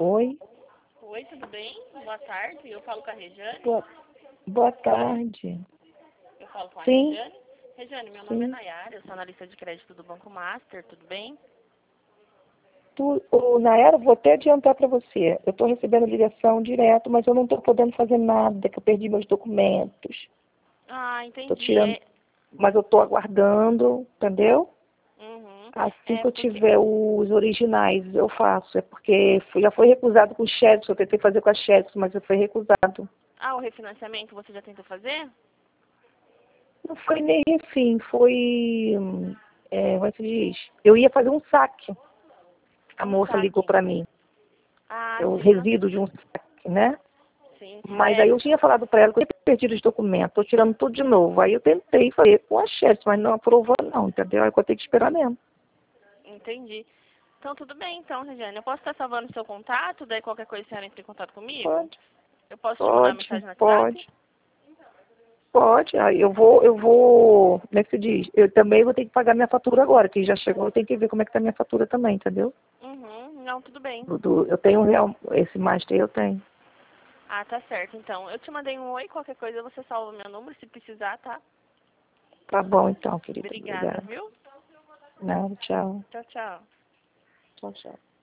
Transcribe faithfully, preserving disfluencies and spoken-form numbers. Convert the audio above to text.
Oi? Oi, tudo bem? Boa tarde. Eu falo com a Rejane. Boa, boa tarde. Eu falo com a Sim. Rejane. Rejane, meu nome é Sim. Nayara, eu sou analista de crédito do Banco Master, tudo bem? Tu, ô, Nayara, vou até adiantar para você. Eu estou recebendo ligação direto, mas eu não estou podendo fazer nada, que eu perdi meus documentos. Ah, Estou entendi. tirando, É... mas eu estou aguardando, entendeu? Uhum. Assim É que eu porque... tiver os originais, eu faço. É porque fui- já foi recusado com o Xerox, eu tentei fazer com a Xerox, mas já foi recusado. Ah, o refinanciamento você já tentou fazer? Não foi nem assim, foi... hum, É, como é que se diz? Eu ia fazer um saque. A Um moça ligou saque. para mim. Ah, Eu sim, não tem... resido de um saque, né? Sim. Mas É... aí eu tinha falado para ela que eu tinha perdido os documentos, estou tirando tudo de novo. Aí eu tentei fazer com a chefe, mas não aprovou não, entendeu? Aí eu tenho que esperar mesmo. Entendi. Então, tudo bem, então, Rejane. Eu posso estar salvando o seu contato, daí qualquer coisa a senhora entra em contato comigo? Pode, Eu posso te mandar uma pode, mensagem no WhatsApp? pode, pode. Aí eu vou, eu vou, como é que se diz? Eu também vou ter que pagar minha fatura agora, que já chegou, eu tenho que ver como é que tá minha fatura também, entendeu? Uhum. Não, tudo bem. Do, do- eu tenho um real, esse master eu tenho. Ah, tá certo, então. Eu te mandei um oi, qualquer coisa você salva meu número se precisar, tá? Tá bom então, querida. Obrigada, Obrigada. viu? Não, tchau. Tchau, tchau. Tchau, tchau.